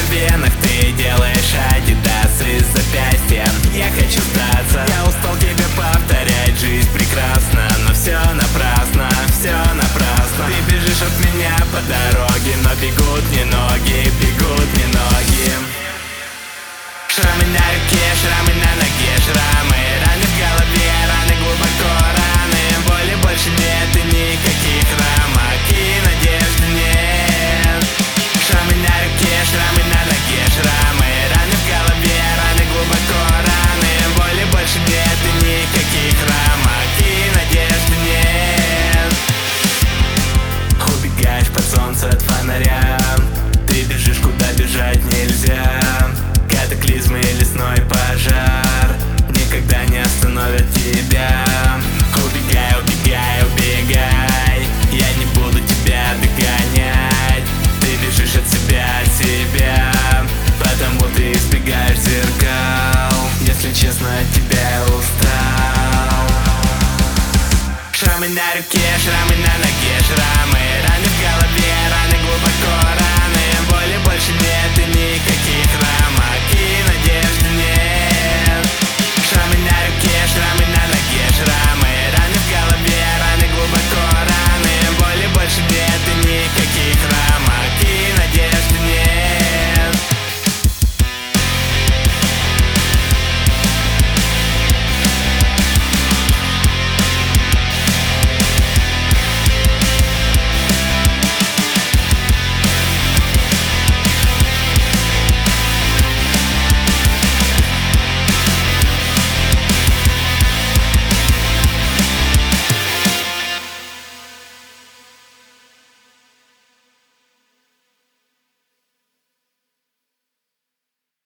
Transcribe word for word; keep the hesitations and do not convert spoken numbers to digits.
венах ты делаешь адидасы с запястьем. Я хочу сдаться, я устал тебе повторять. Жизнь прекрасна, но все напрасно, все напрасно. Ты бежишь от меня по дороге, но бегут не ноги, бегут не ноги. Шрамы на руке, шрамы на ноге, шрамы, раны в голове, раны глубоко, раны. Боли больше нет и никаких рамок, и надежды нет. Шрамы на руке, шрамы на ноге, шрамы, раны в голове, раны глубоко, раны. Боли больше нет и никаких рамок, и надежды нет. Убегаешь под солнце от фонаря, ты бежишь, куда бежать нельзя. Катаклизмы и лесной пожар никогда не остановят тебя. Убегай, убегай, убегай, я не буду тебя догонять. Ты бежишь от себя, от себя, потому ты избегаешь зеркал. Если честно, от тебя я устал. Шрамы на руке, шрамы на ноге, шрамы, раны в голове, раны глубоко, раны. Боли больше нет и никаких ран.